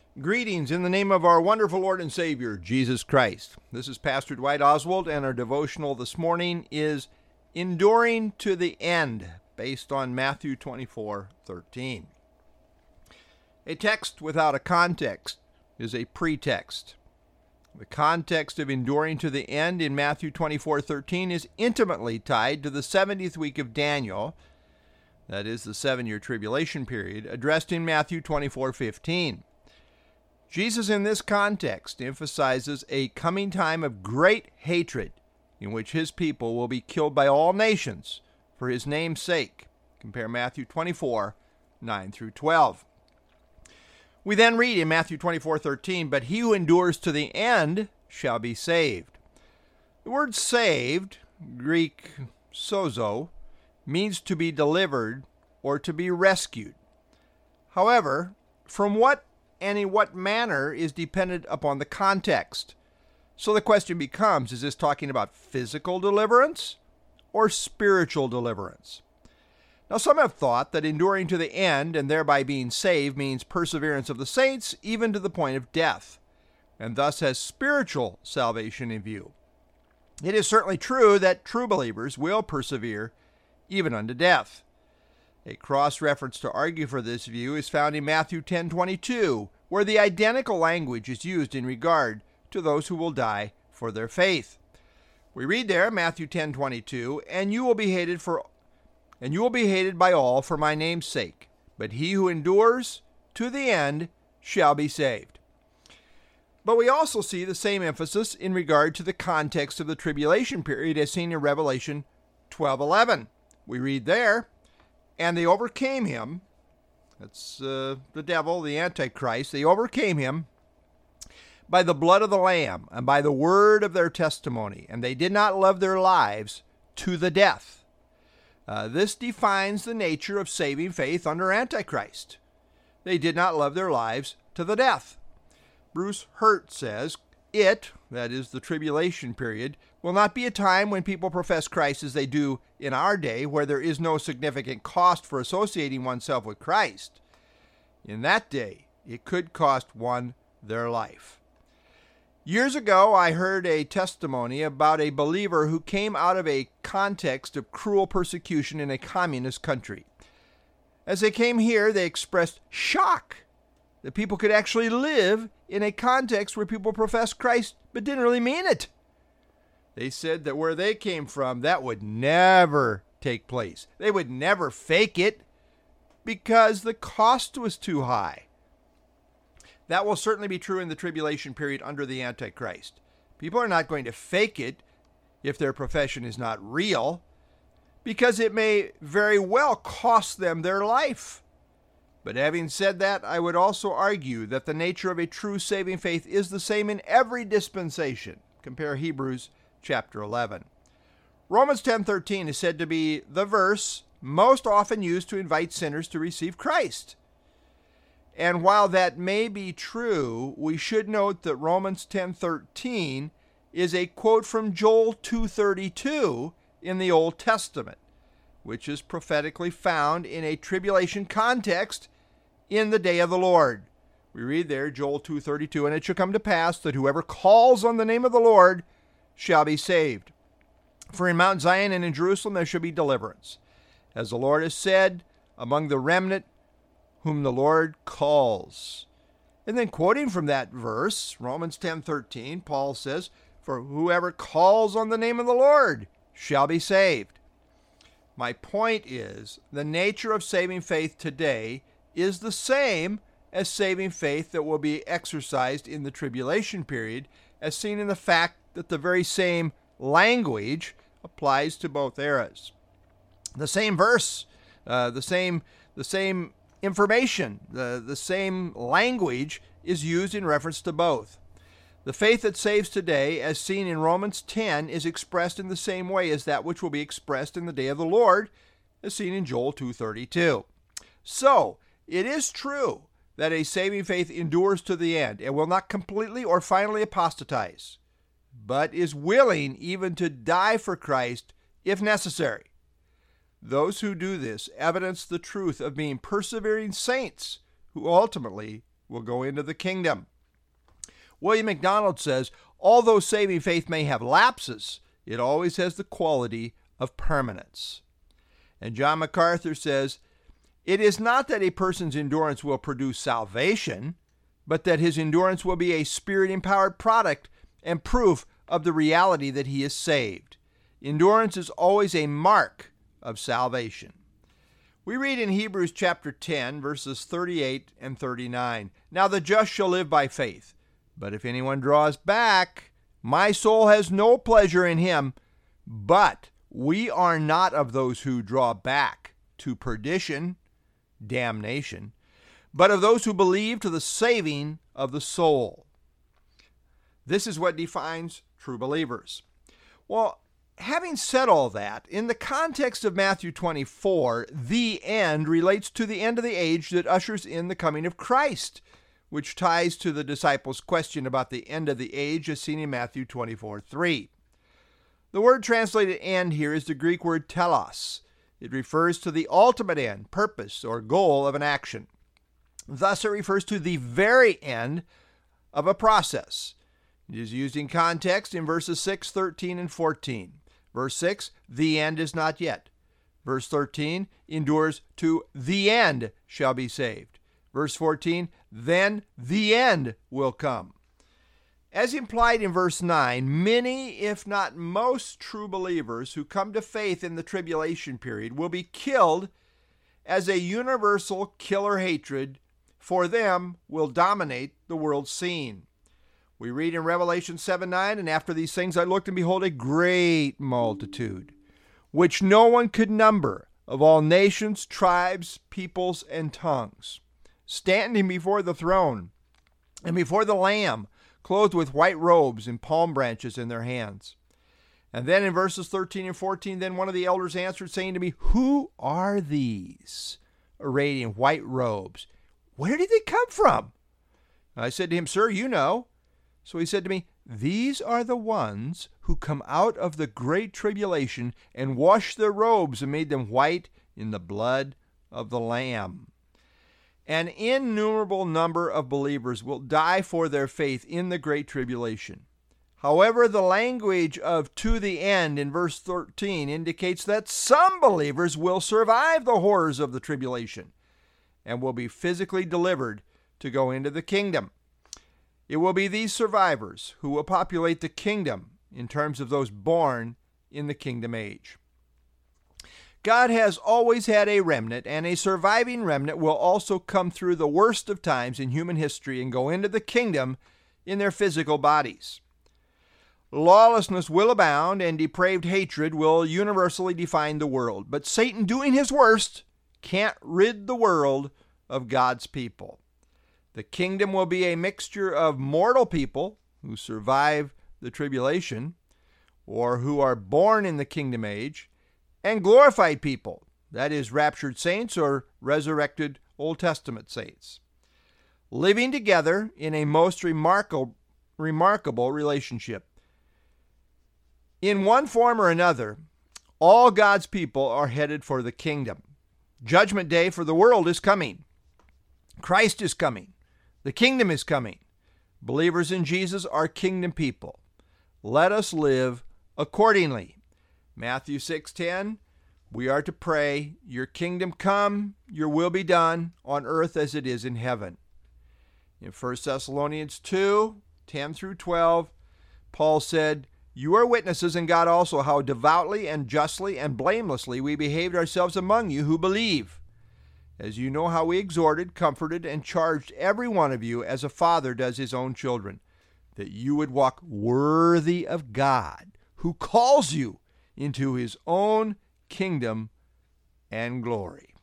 Greetings in the name of our wonderful Lord and Savior, Jesus Christ. This is Pastor Dwight Oswald, and our devotional this morning is Enduring to the End, based on Matthew 24:13. A text without a context is a pretext. The context of enduring to the end in Matthew 24:13 is intimately tied to the 70th week of Daniel, that is the 7-year tribulation period, addressed in Matthew 24:15. Jesus in this context emphasizes a coming time of great hatred in which his people will be killed by all nations for his name's sake. Compare Matthew 24:9 through 12. We then read in Matthew 24:13, "But he who endures to the end shall be saved." The word saved, Greek sozo, means to be delivered or to be rescued. However, from what and in what manner is dependent upon the context. So the question becomes, is this talking about physical deliverance or spiritual deliverance? Now, some have thought that enduring to the end and thereby being saved means perseverance of the saints even to the point of death, and thus has spiritual salvation in view. It is certainly true that true believers will persevere even unto death. A cross-reference to argue for this view is found in Matthew 10:22, where the identical language is used in regard to those who will die for their faith. We read there, Matthew 10:22, "And you will be hated by all for my name's sake, but he who endures to the end shall be saved." But we also see the same emphasis in regard to the context of the tribulation period as seen in Revelation 12:11. We read there, "And they overcame him," that's the devil, the Antichrist, "they overcame him by the blood of the Lamb and by the word of their testimony, and they did not love their lives to the death." This defines the nature of saving faith under Antichrist. They did not love their lives to the death. Bruce Hurt says, that is the tribulation period, will not be a time when people profess Christ as they do in our day, where there is no significant cost for associating oneself with Christ. In that day, it could cost one their life. Years ago, I heard a testimony about a believer who came out of a context of cruel persecution in a communist country. As they came here, they expressed shock that people could actually live in a context where people profess Christ but didn't really mean it. They said that where they came from, that would never take place. They would never fake it because the cost was too high. That will certainly be true in the tribulation period under the Antichrist. People are not going to fake it if their profession is not real, because it may very well cost them their life. But having said that, I would also argue that the nature of a true saving faith is the same in every dispensation. Compare Hebrews chapter 11. Romans 10:13 is said to be the verse most often used to invite sinners to receive Christ. And while that may be true, we should note that Romans 10:13 is a quote from Joel 2:32 in the Old Testament, which is prophetically found in a tribulation context in the day of the Lord. We read there, Joel 2:32, "And it shall come to pass that whoever calls on the name of the Lord shall be saved. For in Mount Zion and in Jerusalem there shall be deliverance, as the Lord has said, among the remnant whom the Lord calls." And then quoting from that verse, Romans 10:13, Paul says, "For whoever calls on the name of the Lord shall be saved." My point is, the nature of saving faith today is the same as saving faith that will be exercised in the tribulation period, as seen in the fact that the very same language applies to both eras. The same verse, the same information, the same language is used in reference to both. The faith that saves today, as seen in Romans 10, is expressed in the same way as that which will be expressed in the day of the Lord, as seen in Joel 2:32. So, it is true that a saving faith endures to the end and will not completely or finally apostatize, but is willing even to die for Christ if necessary. Those who do this evidence the truth of being persevering saints who ultimately will go into the kingdom. William MacDonald says, although saving faith may have lapses, it always has the quality of permanence. And John MacArthur says, it is not that a person's endurance will produce salvation, but that his endurance will be a Spirit-empowered product and proof of the reality that he is saved. Endurance is always a mark of salvation. We read in Hebrews chapter 10, verses 38 and 39, Now the just shall live by faith, but if anyone draws back, my soul has no pleasure in him. But we are not of those who draw back to perdition, damnation, but of those who believe to the saving of the soul. This is what defines true believers. Well, having said all that, in the context of Matthew 24, the end relates to the end of the age that ushers in the coming of Christ, which ties to the disciples' question about the end of the age as seen in Matthew 24:3. The word translated end here is the Greek word telos. It refers to the ultimate end, purpose, or goal of an action. Thus, it refers to the very end of a process. It is used in context in verses 6, 13, and 14. Verse 6, the end is not yet. Verse 13, endures to the end shall be saved. Verse 14, then the end will come. As implied in verse 9, many, if not most, true believers who come to faith in the tribulation period will be killed as a universal killer hatred for them will dominate the world scene. We read in Revelation 7:9, and after these things I looked, and behold, a great multitude, which no one could number, of all nations, tribes, peoples, and tongues, standing before the throne and before the Lamb, clothed with white robes and palm branches in their hands. And then in verses 13 and 14, then one of the elders answered, saying to me, Who are these, arrayed in white robes? Where did they come from? And I said to him, Sir, you know. So he said to me, These are the ones who come out of the great tribulation and washed their robes and made them white in the blood of the Lamb. An innumerable number of believers will die for their faith in the great tribulation. However, the language of to the end in verse 13 indicates that some believers will survive the horrors of the tribulation and will be physically delivered to go into the kingdom. It will be these survivors who will populate the kingdom in terms of those born in the kingdom age. God has always had a remnant, and a surviving remnant will also come through the worst of times in human history and go into the kingdom in their physical bodies. Lawlessness will abound, and depraved hatred will universally define the world. But Satan, doing his worst, can't rid the world of God's people. The kingdom will be a mixture of mortal people who survive the tribulation or who are born in the kingdom age, and glorified people, that is, raptured saints or resurrected Old Testament saints, living together in a most remarkable relationship. In one form or another, all God's people are headed for the kingdom. Judgment day for the world is coming. Christ is coming. The kingdom is coming. Believers in Jesus are kingdom people. Let us live accordingly. Matthew 6:10, we are to pray, Your kingdom come, Your will be done on earth as it is in heaven. In 1 Thessalonians 2:10 through 12, Paul said, You are witnesses, and God also, how devoutly and justly and blamelessly we behaved ourselves among you who believe, as you know how we exhorted, comforted, and charged every one of you as a father does his own children, that you would walk worthy of God, who calls you into his own kingdom and glory.